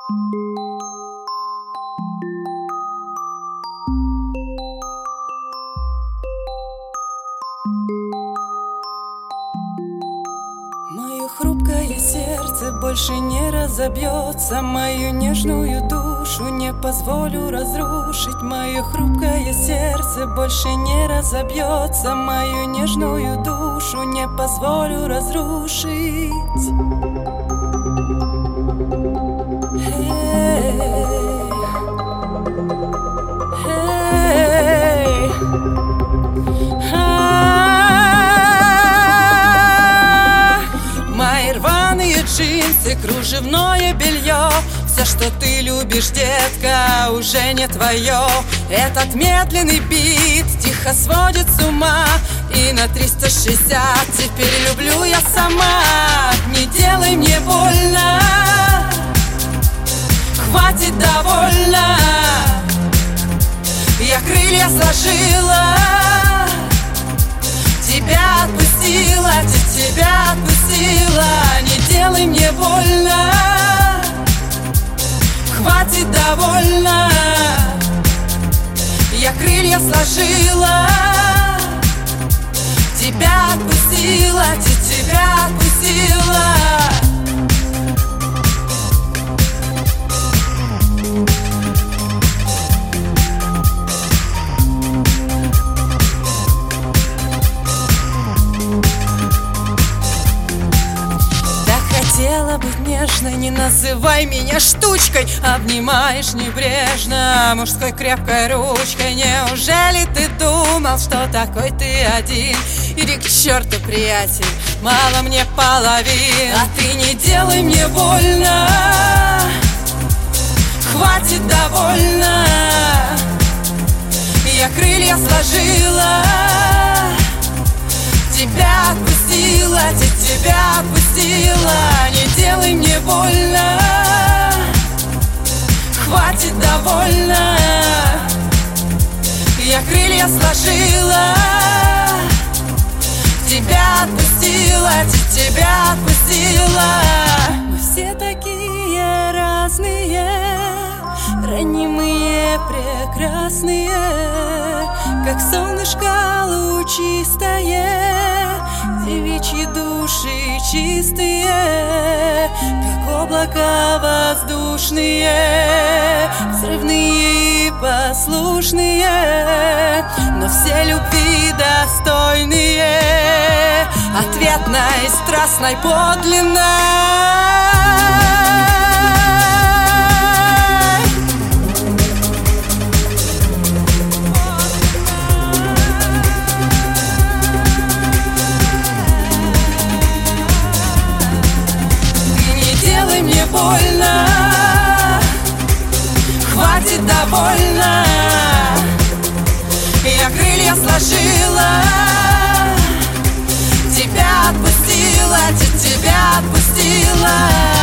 Мое хрупкое сердце больше не разобьется, мою нежную душу не позволю разрушить. Мое хрупкое сердце больше не разобьется, мою нежную душу не позволю разрушить. Мои рваные джинсы, кружевное белье, все, что ты любишь, детка, уже не твое. Этот медленный бит тихо сводит с ума, и на 360 теперь люблю я сама. Не делай мне больно, хватит, довольно. Я крылья сложила, тебя отпустила, тебя отпустила. Не делай мне больно, хватит, довольно. Я крылья сложила, тебя отпустила, тебя отпустила. Хотела быть нежной, не называй меня штучкой. Обнимаешь небрежно мужской крепкой ручкой. Неужели ты думал, что такой ты один? Иди к черту, приятель, мало мне половин. А ты не делай мне больно, хватит, довольно. Я крылья сложила, тебя отпустила, тебя отпустила. Не делай мне больно, хватит, довольно. Я крылья сложила, тебя отпустила, тебя отпустила. Мы все такие разные, ранимые, прекрасные, как солнышко лучистое, девичьи души чистые, как облака воздушные, взрывные и послушные, но все любви достойные, ответной, страстной, подлинной. Больно, хватит, довольно. Я крылья сложила, тебя отпустила, тебя отпустила.